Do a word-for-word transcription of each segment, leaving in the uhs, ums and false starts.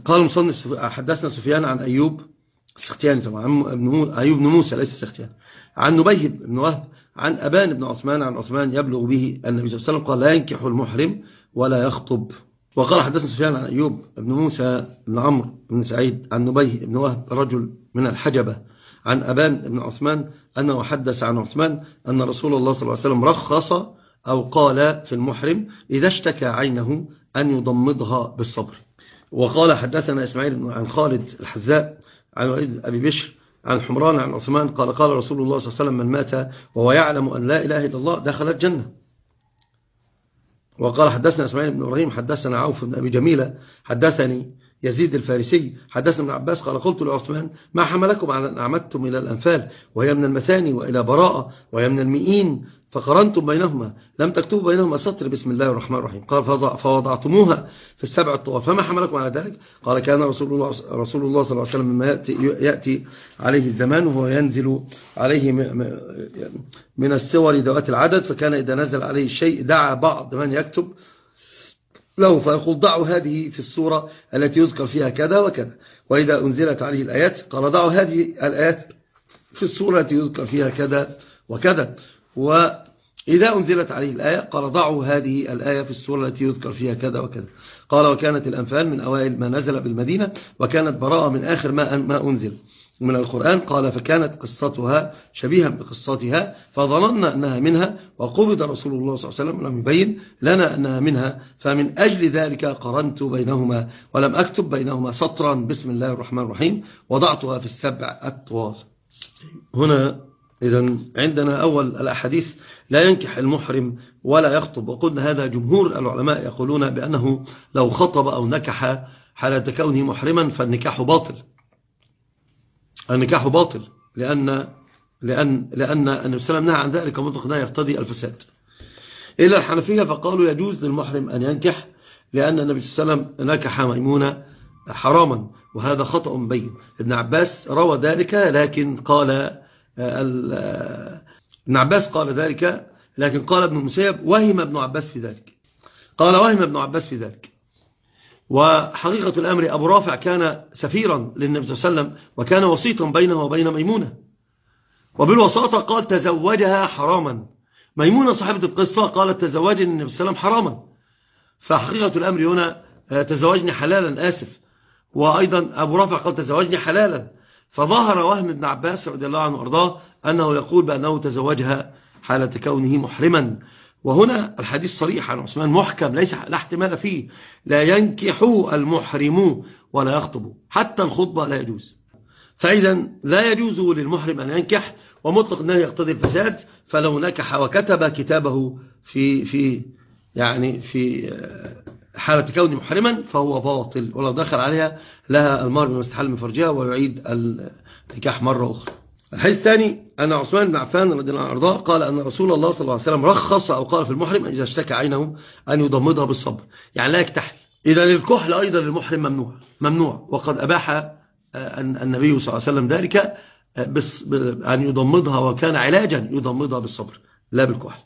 قال المصنف حدثنا سفيان عن أيوب السختياني طبعا، عن أيوب بن موسى ليس السختياني، عن نبيه بن وهب عن أبان بن عثمان عن عثمان يبلغ به النبي صلى الله عليه وسلم قال لا ينكح المحرم ولا يخطب. وقال حدثنا سفيان عن أيوب بن موسى بن عمرو بن سعيد عن نبيه بن وهب رجل من الحجبة عن أبان بن عثمان أنه حدث عن عثمان أن رسول الله صلى الله عليه وسلم رخص أو قال في المحرم إذا اشتكى عينه أن يضمضها بالصبر. وقال حدثنا إسماعيل عن خالد الحذاء عن وليد أبي بشر عن حمران عن عثمان قال قال رسول الله صلى الله عليه وسلم من مات وهو يعلم أن لا إله إلا الله دخل الجنة. وقال حدثنا إسماعيل بن إبراهيم حدثنا عوف بن أبي جميلة حدثني يزيد الفارسي حدثنا ابن عباس قال قلت لعثمان ما حملكم على أن أعمدتم إلى الأنفال وهي من المثاني وإلى براءة وهي من المئين فقرنتم بينهما لم تكتبوا بينهما سطر بسم الله الرحمن الرحيم قال فوضعتموها في السبع الطواف فما حملكم على ذلك قال كان رسول الله, رسول الله صلى الله عليه وسلم مما يأتي, يأتي عليه الزمان وهو ينزل عليه من السور ذوات العدد فكان إذا نزل عليه الشيء دعا بعض من يكتب له فيقول ضعوا هذه في السورة التي يذكر فيها كذا وكذا وإذا أنزلت عليه الآيات قال ضعوا هذه الآيات في السورة التي يذكر فيها كذا وكذا وإذا أنزلت عليه الآية قال ضعوا هذه الآية في السورة التي يذكر فيها كذا وكذا. قال وكانت الأنفال من أوائل ما نزل بالمدينة وكانت براءة من آخر ما ما أنزل من القرآن. قال فكانت قصتها شبيها بقصتها فظننا أنها منها وقبض رسول الله صلى الله عليه وسلم لم يبين لنا أنها منها فمن أجل ذلك قرنت بينهما ولم أكتب بينهما سطرا بسم الله الرحمن الرحيم وضعتها في السبع الطواف. هنا إذن عندنا أول الأحاديث لا ينكح المحرم ولا يخطب. وقلنا هذا جمهور العلماء يقولون بأنه لو خطب أو نكح حالة كونه محرما فالنكاح باطل. النكاح باطل لأن لأن لأن النبي صلى الله عليه وسلم نهى عن ذلك مطلق نهي يقتضي الفساد. إلا الحنفية فقالوا يجوز للمحرم أن ينكح لأن النبي صلى الله عليه وسلم نكح ميمونة حراما وهذا خطأ بين. ابن عباس روى ذلك لكن قال ابن عباس قال ذلك لكن قال ابن المسيب وهم ابن عباس في ذلك قال وهم ابن عباس في ذلك. وحقيقة الأمر أبو رافع كان سفيرا للنبي صلى الله عليه وسلم وكان وسيطا بينه وبين ميمونة وبالوساطة قال تزوجها حراما. ميمونة صاحبة القصة قالت تزوجني النبي صلى الله عليه وسلم حراما. فحقيقة الأمر هنا تزوجني حلالا آسف. وأيضا أبو رافع قال تزوجني حلالا. فظهر وهم ابن عباس رضي الله عنه وارضاه أنه يقول بأنه تزوجها حالة كونه محرما. وهنا الحديث صريح عن عثمان محكم ليس لا احتمال فيه لا ينكح المحرم ولا يخطب حتى الخطبة لا يجوز. فإذا لا يجوز للمحرم أن ينكح ومطلق أنه يقتضي الفساد. فلو نكح وكتب كتابه في في يعني في حالة كونه محرما فهو باطل ولو دخل عليها لها المهر بمستحل من فرجها ويعيد النكاح مرة أخرى. الحديث الثاني أن عثمان بن عفان رضي الله عنه وارضاه قال أن رسول الله صلى الله عليه وسلم رخص أو قال في المحرم إذا اشتكى عينه أن يضمدها بالصبر يعني لا يكتحل. إذا الكحل أيضا للمحرم ممنوع ممنوع وقد أباح النبي صلى الله عليه وسلم ذلك أن يضمدها وكان علاجا يضمدها بالصبر لا بالكحل.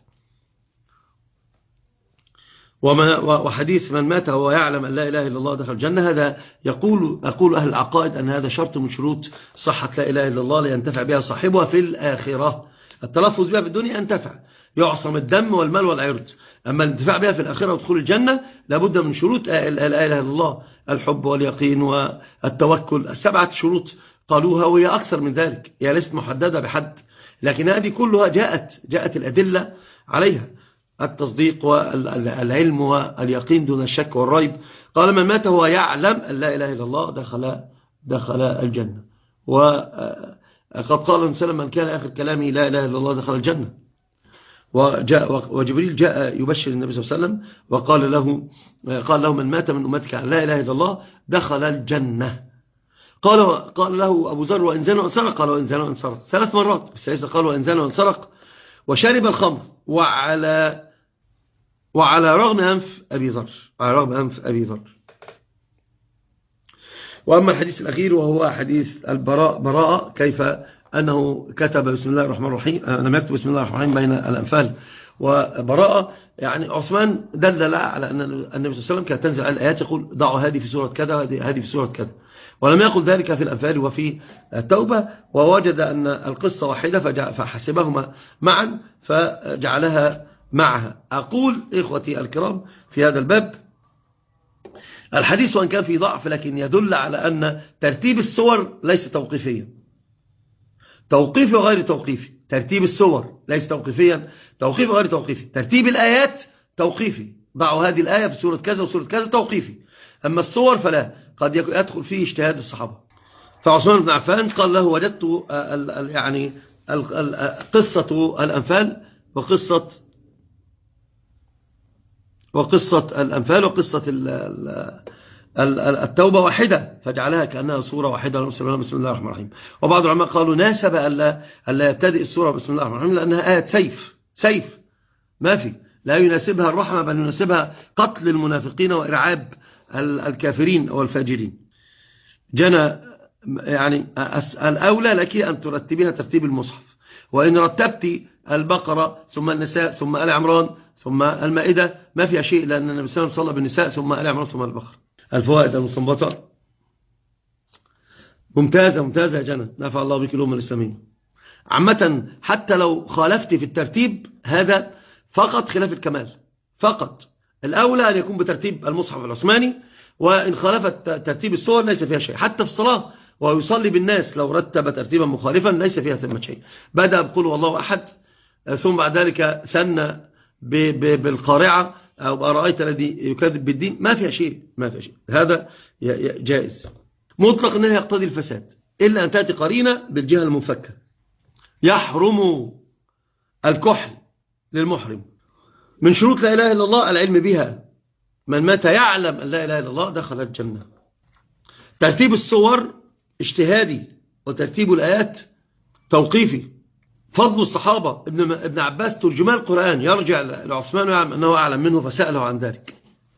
وحديث من مات وهو يعلم أن لا إله إلا الله دخل الجنة هذا يقول أقول أهل العقائد أن هذا شرط من شروط صحة لا إله إلا الله لينتفع بها صاحبها في الآخرة. التلفظ بها في الدنيا ينتفع يعصم الدم والمال والعرض أما الانتفاع بها في الآخرة ودخول الجنة لابد من شروط لا إله إلا الله الحب واليقين والتوكل السبعة شروط قالوها وهي أكثر من ذلك هي ليست محددة بحد لكن هذه كلها جاءت جاءت الأدلة عليها التصديق والعلم واليقين دون الشك والريب. قال من مات هو يعلم أن لا إله إلا الله دخل دخل الجنة. وقد قال وسلم من كان آخر كلامه لا إله إلا الله دخل الجنة. وجاء وجبريل جاء يبشر النبي صلى الله عليه وسلم وقال له قال له من مات من أمتك على لا إله إلا الله دخل الجنة. قال قال له أبو ذر وإن زنى وإن سرق قال وإن زنى وإن سرق ثلاث مرات الثالثة قال وإن زنى وإن سرق وشرب الخمر وعلى وعلى رغم أنف أبي ذر على رغم أنف أبي ذر. وأما الحديث الأخير وهو حديث البراء براءة كيف أنه كتب بسم الله الرحمن الرحيم لم يكتب بسم الله الرحمن الرحيم بين الأنفال وبراءة، يعني عثمان دلل على أن النبي صلى الله عليه وسلم كانت تنزل على الآيات يقول ضعوا هذه في سورة كذا هذه في سورة كذا، ولم يقل ذلك في الأنفال وفي التوبة، ووجد أن القصة واحدة فحسبهما معا فجعلها معها. أقول إخوتي الكرام في هذا الباب الحديث وأن كان في ضعف لكن يدل على أن ترتيب السور ليس توقيفيا، توقيفي وغير توقيفي. ترتيب السور ليس توقيفيا، توقيفي وغير توقيفي. ترتيب الآيات توقيفي، ضعوا هذه الآية في سورة كذا وسورة كذا، توقيفي. أما السور فلا، قد يدخل فيه اجتهاد الصحابة. فعثمان بن عفان قال له وجدت يعني قصة الأنفال وقصة وقصة الأنفال وقصة التوبة واحدة، فجعلها كأنها صورة واحدة. بسم الله الرحمن الرحيم. وبعض العلماء قالوا ناسب ألا ألا يبتدئ السورة بسم الله الرحمن الرحيم لأنها آية سيف، سيف ما في، لا يناسبها الرحمة بل يناسبها قتل المنافقين وإرعاب الكافرين والفاجرين. جنى يعني الأولى لك أن ترتبيها ترتيب المصحف، وإن رتبت البقرة ثم النساء ثم آل عمران ثم المائدة ما فيها شيء، لأن النبي صلى الله عليه وسلم صلى بالنساء ثم آل عمران ثم البقرة. الفوائد المستنبطة ممتازة ممتازة يا جنى، نفع الله بك الأمة الإسلامية. عامة حتى لو خالفت في الترتيب هذا فقط خلاف الكمال، فقط الأولى أن يكون بترتيب المصحف العثماني، وإن خالفت ترتيب السور ليس فيها شيء. حتى في الصلاة ويصلي بالناس لو رتب ترتيبا مخالفا ليس فيها ثمة شيء. بدأ بقول والله أحد ثم بعد ذلك سن بالقارعة أو بأرأيت الذي يكذب بالدين، ما فيها شيء، ما فيها شيء. هذا جائز مطلق أنها يقتضي الفساد، إلا أن تأتي قرينة بالجهة المنفكة. يحرم الكحل للمحرم. من شروط لا إله إلا الله العلم بها، من مات يعلم أن لا إله إلا الله دخل الجنة. ترتيب السور اجتهادي، وترتيب الآيات توقيفي. فضل الصحابة، ابن ابن عباس ترجمان القرآن يرجع لعثمان ويعلم أنه أعلم منه فسأله عن ذلك.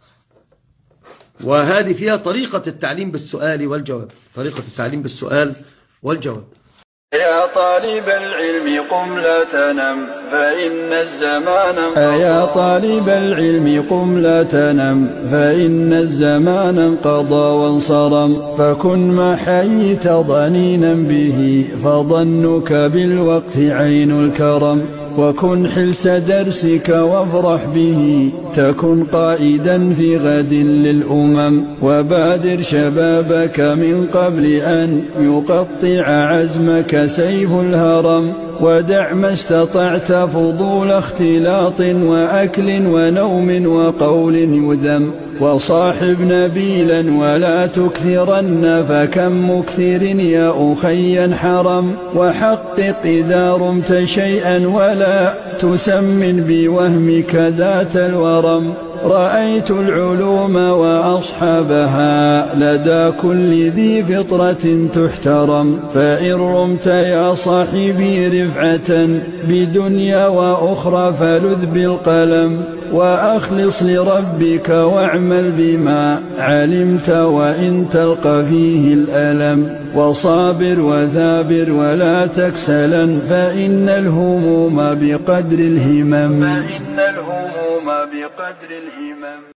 وهذه فيها طريقة التعليم بالسؤال والجواب، طريقة التعليم بالسؤال والجواب. يا طالب العلم قم لا تنم فإن الزمان انقضى. يا طالب العلم قم لا تنم فإن الزمان انقضى وانصرم، فكن ما حييت ضنينا به فظنك بالوقت عين الكرم، وكن حلس درسك وافرح به تكن قائدا في غد للأمم، وبادر شبابك من قبل أن يقطع عزمك سيف الهرم، ودع ما استطعت فضول اختلاط وأكل ونوم وقول يذم، وصاحب نبيلا ولا تكثرن فكم مكثر يا أخي حرم، وحقق إذا رمت شيئا ولا تسمن بوهمك ذات الورم، رأيت العلوم وأصحابها لدى كل ذي فطرة تحترم، فإن رمت يا صاحبي رفعة بدنيا وأخرى فلذ بالقلم، وأخلص لربك واعمل بما علمت وإن تلقى فيه الألم، وصابر وثابر ولا تكسلا فإن الهموم بقدر الهمم، فإن الهموم بقدر الهمم.